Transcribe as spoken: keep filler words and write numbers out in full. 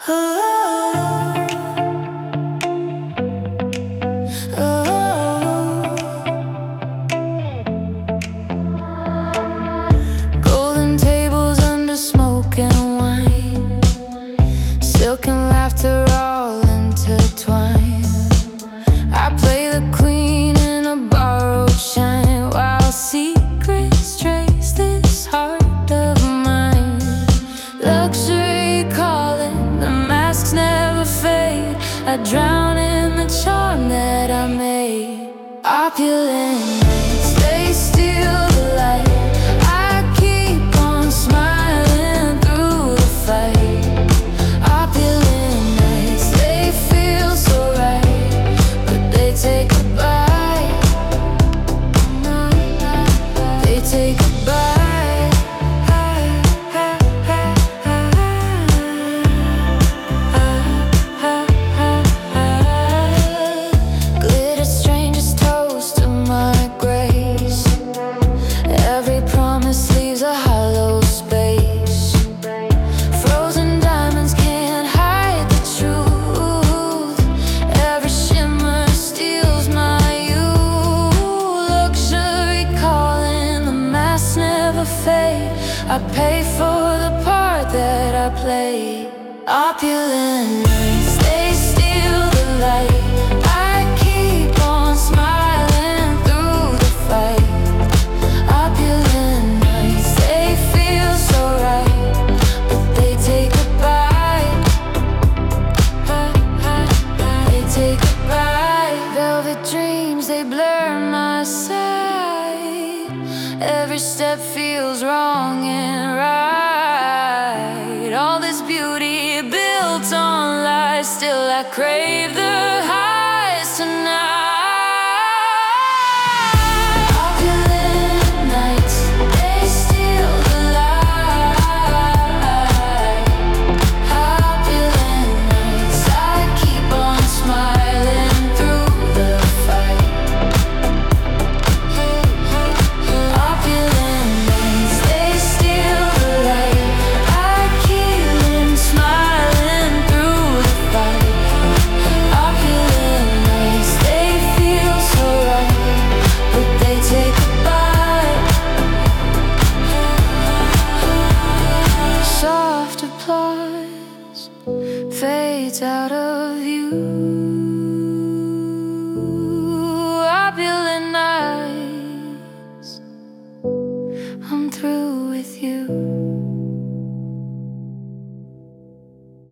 Golden tables under smoke and wine, silk and laughter all intertwined. I play the queen in a borrowed shine, while secrets trace this heart of mine. Luxury calling, the masks never fade. I drown in the charm that I made. Opulent nights, they steal the light. I keep on smiling through the fight. Opulent nights, they feel so right, but they take a bite. They take a bite. Glitter strangers toast to my grace. Every promise leaves a hollow space. Frozen diamonds can't hide the truth. Every shimmer steals my youth. Luxury calling, the masks never fade. I pay for the part that I play. Opulent nights, they steal the light. I keep on smiling through the fight. Opulent nights, they feel so right, but they take a bite. They take a bite. Velvet dreams, they blur my sight. Every step feels wrong and right. All this beauty built on lies, still I crave the highs tonight. Opulent nights, they steal the light. Opulent nights, I keep on smiling through the fight. Opulent nights, they steal the light. I keep on smiling through the fight. Opulent nights, they feel so right, but they take a bite. Soft applause fades out of view.